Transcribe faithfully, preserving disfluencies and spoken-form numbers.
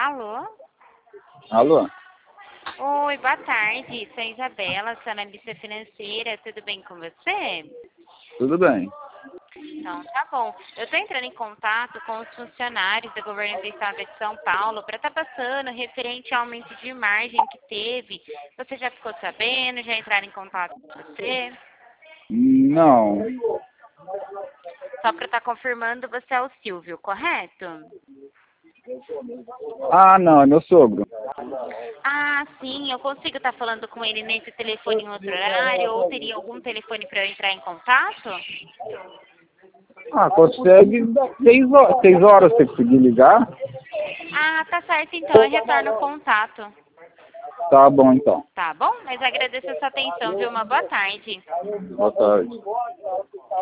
Alô? Alô? Oi, boa tarde. Sou a Isabela, sou analista financeira. Tudo bem com você? Tudo bem. Então, tá bom. Eu estou entrando em contato com os funcionários do governo do estado de São Paulo para estar passando referente ao aumento de margem que teve. Você já ficou sabendo? Já entraram em contato com você? Não. Só para estar confirmando, você é o Silvio, correto? Ah, não, é meu sogro. Ah, sim, eu consigo estar falando com ele nesse telefone em outro horário, ou teria algum telefone para eu entrar em contato? Ah, consegue seis horas, seis horas você conseguir ligar? Ah, tá certo, então eu retorno o contato. Tá bom então. Tá bom? Mas agradeço a sua atenção, viu? Uma boa tarde. Boa tarde.